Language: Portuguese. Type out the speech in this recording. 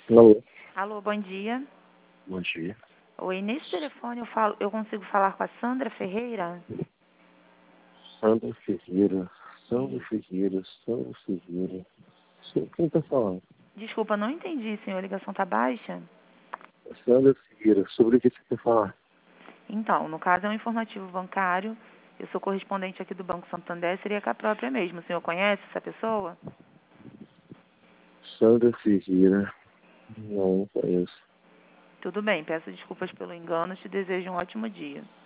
Alô, Alô, bom dia. bom dia. Oi, nesse telefone eu consigo falar com a Sandra Ferreira? Sandra Ferreira, Sandra Isso. Ferreira, Sandra Ferreira. Quem tá falando? Desculpa, não entendi, senhor. A ligação tá baixa? Sandra Ferreira, sobre o que você quer falar? Então, no caso é um informativo bancário. Eu sou correspondente aqui do Banco Santander, seria com a própria mesmo. O senhor conhece essa pessoa? Sandra Ferreira, não conheço. Tudo bem, peço desculpas pelo engano, te desejo um ótimo dia.